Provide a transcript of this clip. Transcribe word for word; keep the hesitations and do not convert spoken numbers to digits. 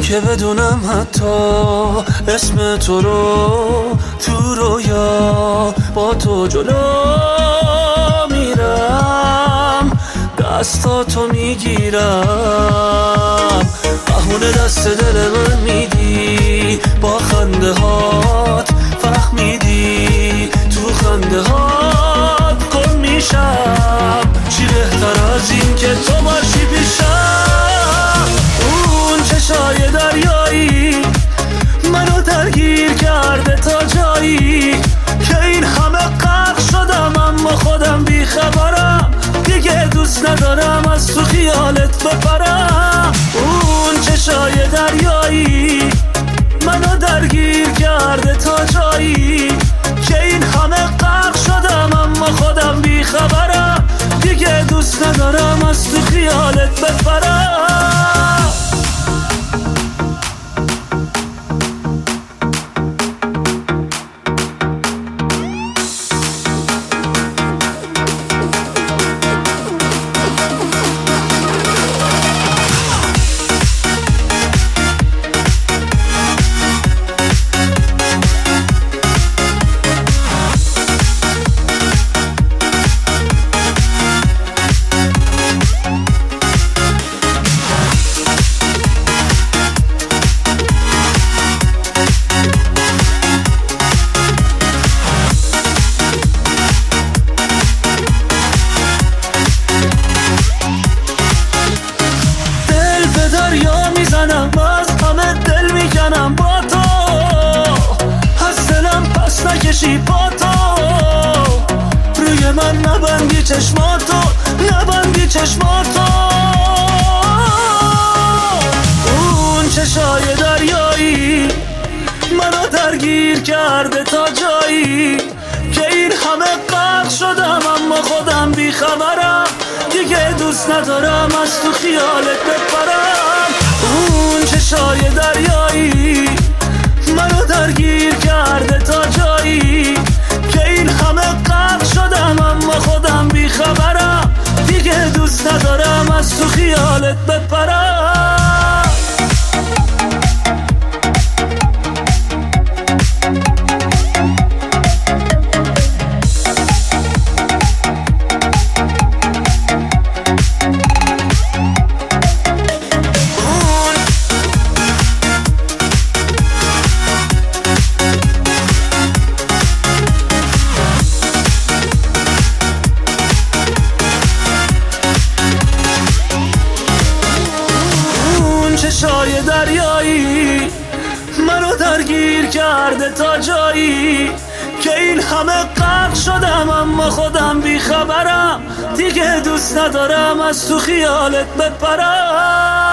که بدونم حتی اسم تو رو تو رویا با تو جلو میرم، دستاتو میگیرم، بهونه دست دل من میدی، با خنده هات فهمیدی، تو خنده هات گم میشم، چی بهتر از این که تو باشی پیشم. اون چشای دریایی منو درگیر کرده تا جایی که این همه غرق شدم، اما خودم بیخبرم، دیگه دوست ندارم از تو خیالت بپرم. اون چشای دریایی منو درگیر کرده تا جایی که این همه غرق شدم، اما خودم بیخبرم، دیگه دوست ندارم از تو خیالت بپرم. باز همه دل میکنم با تو، از دلم پس نکشی با تو، روی من نبندی چشماتو، نبندی چشماتو. اون چشای دریایی منو درگیر کرده تا جایی که این همه غرق شدم، اما خودم بیخبرم، دیگه دوست ندارم از تو خیالت بپرم. اون چشای دریایی منو درگیر کرده تا جایی که این همه غرق شدم، اما خودم بیخبرم، دیگه دوست ندارم از تو خیالت بپرم. چشای دریایی منو درگیر کرده تا جایی که این همه غرق شدم، اما خودم بیخبرم، دیگه دوست ندارم از تو خیالت بپرم.